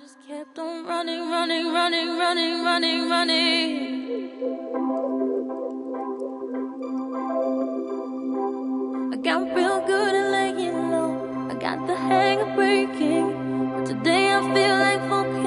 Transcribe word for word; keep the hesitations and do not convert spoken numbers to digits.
just kept on running, running, running, running, running, running. I got real good at laying low. I got the hang of breaking, but today I feel like volcano.